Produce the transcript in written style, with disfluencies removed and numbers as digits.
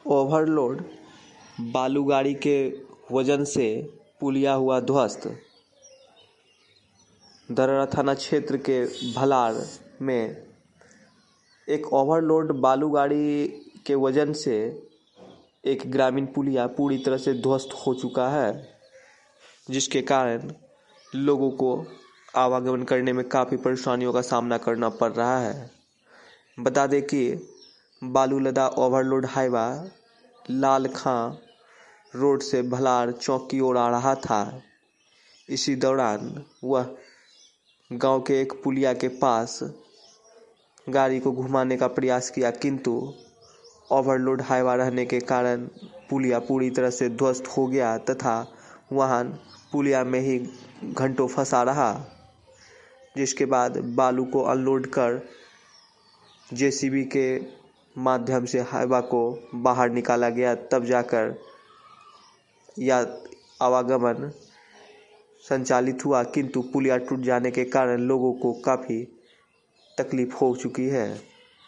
Overload बालू गाड़ी के वजन से पुलिया हुआ ध्वस्त। दररा थाना क्षेत्र के भलार में एक ओवरलोड बालू गाड़ी के वजन से एक ग्रामीण पुलिया पूरी तरह से ध्वस्त हो चुका है, जिसके कारण लोगों को आवागमन करने में काफ़ी परेशानियों का सामना करना पड़ रहा है। बता दें कि बालू लदा overload Hyva Lal Khan road से भलार चौक की ओर आ रहा था। इसी दौरान वह गांव के एक पुलिया के पास गाड़ी को घुमाने का प्रयास किया, किंतु ओवरलोड हाईवा रहने के कारण पुलिया पूरी तरह से ध्वस्त हो गया तथा वाहन पुलिया में ही घंटों फंसा रहा। जिसके बाद बालू को अनलोड कर जेसीबी के माध्यम से हाईवा को बाहर निकाला गया, तब जाकर आवागमन संचालित हुआ, किंतु पुलिया टूट जाने के कारण लोगों को काफ़ी तकलीफ हो चुकी है।